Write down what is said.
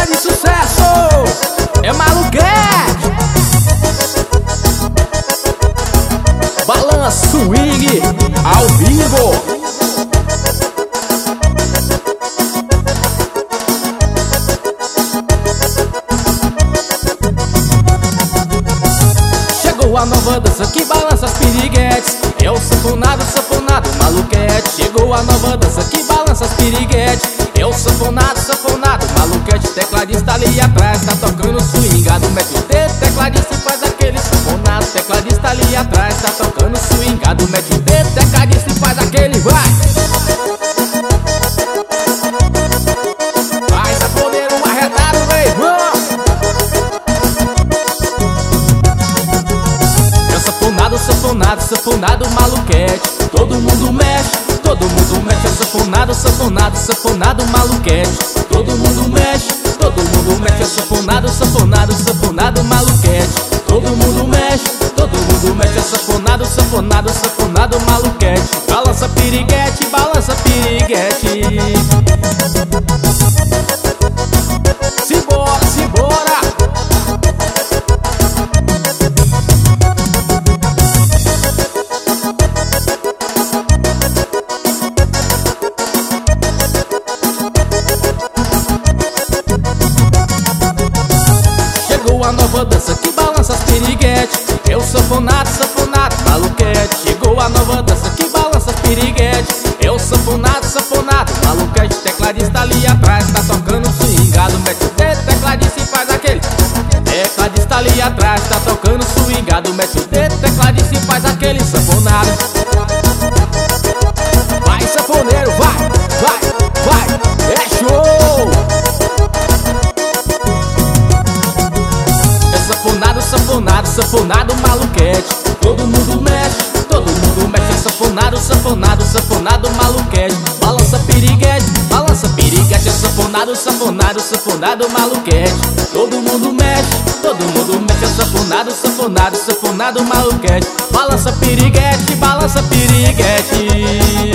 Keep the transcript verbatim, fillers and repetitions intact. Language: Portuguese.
de sucesso é Maluquete. Balança swing ao vivo. A nova dança que balança as piriguetes é o sanfonado, sanfonado, Maluquete. Chegou a nova dança que balança as piriguetes é o sanfonado, sanfonado, Maluquete. Tecladista ali atrás tá tocando swingado, mete o dedo, tecladista e faz aquele sanfonado. Tecladista ali atrás tá tocando swingado, mete o dedo, tecladista e faz aquele vai. Vai, safoneiro arretado, meu irmão. Sanfonado, sanfonado, sanfonado, Maluquete. Todo mundo mexe, todo mundo mexe. É sanfonado, sanfonado, sanfonado, Maluquete. Todo mundo mexe, todo mundo mexe. É sanfonado, sanfonado, sanfonado, Maluquete. Todo mundo mexe, todo mundo mexe. É sanfonado, sanfonado, sanfonado, Maluquete. Balança piriguete, balança piriguete. Simbora, simbora. A nova dança que balança as piriguetes é o sanfonado, sanfonado, Maluquete. Chegou a nova dança que balança as piriguetes é o sanfonado, sanfonado, Maluquete. Tecladista ali atrás tá tocando swingado, mete o dedo, tecladista e faz aquele. Tecladista ali atrás tá tocando swingado, mete o dedo, tecladista e faz aquele sanfonado. Vai, sanfoneiro, vai, vai, vai, é show! Sanfonado, sanfonado, sanfonado, Maluquete. Todo mundo mexe, todo mundo mexe. É sanfonado, sanfonado, sanfonado, Maluquete. Balança piriguete, balança piriguete. É sanfonado, sanfonado, sanfonado, Maluquete. Todo mundo mexe, todo mundo mexe. É sanfonado, sanfonado, sanfonado, Maluquete. Balança piriguete, balança piriguete.